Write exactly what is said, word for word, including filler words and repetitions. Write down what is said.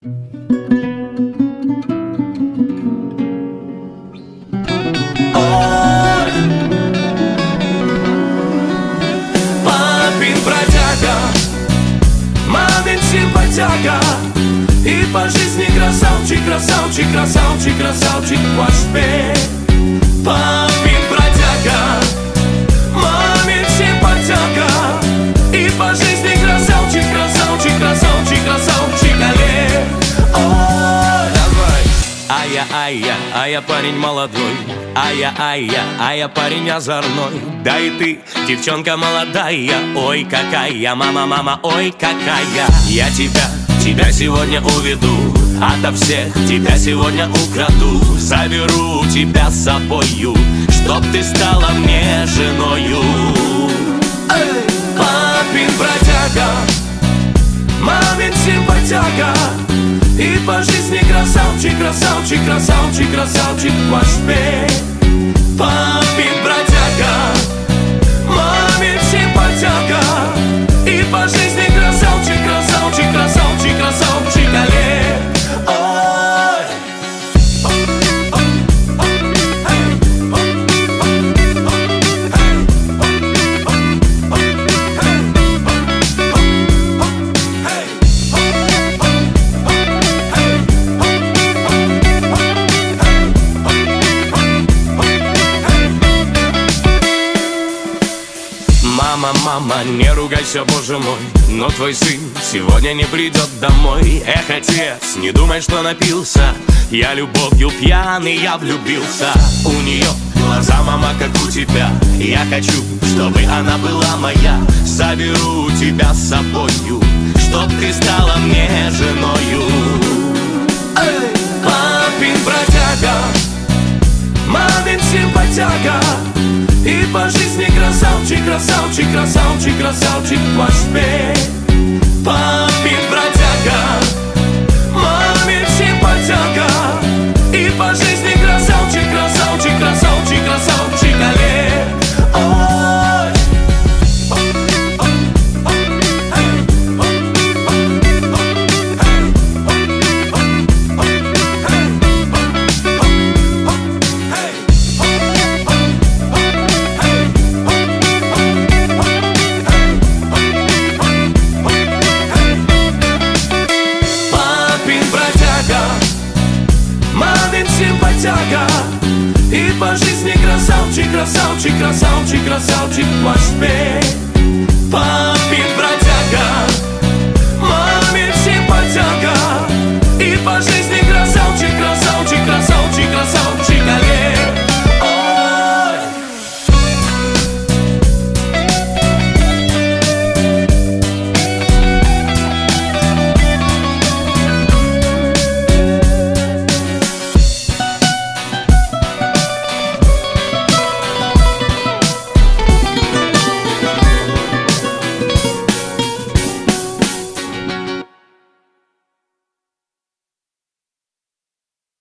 Папин бродяга, мамин симпатяга, и по жизни красавчик, красавчик, красавчик, красавчик Пашпе. Папин бродяга, мамин симпатяга, и по жизни красавчик, красавчик, красавчик, красавчик Олег. Ой, давай. А я, а я, а я парень молодой, а я, а я, а я парень озорной. Да и ты, девчонка молодая, ой какая, мама, мама, ой какая. Я тебя, тебя сегодня уведу, ото всех тебя сегодня украду. Заберу тебя с собою, чтоб ты стала мне женою. Эй! Папин бродяга, мамин симпатяга, и по жизни красавчик, красавчик, красавчик, красавчик Пашпе. Папин бродяга, мамин симпатяга, и по жизни красавчик, красавчик, красавчик, красавчик Олег. Ой! Мама, мама, не ругайся, боже мой, но твой сын сегодня не придет домой. Эх, отец, не думай, что напился, я любовью пьяный, я влюбился. У нее глаза, мама, как у тебя, я хочу, чтобы она была моя. Заберу тебя с собою, чтоб ты стала мне женою. Эй! Папин бродяга, мамин симпатяга, и по жизни красавчик, красавчик, красавчик, красавчик Пашпе. Папин бродяга, мамин симпатяга, и по жизни красавчик, красавчик, красавчик, красавчик Олег. Ой! Мамин симпатяга, и по жизни красавчик, красавчик, красавчик, красавчик Пашпе. Папин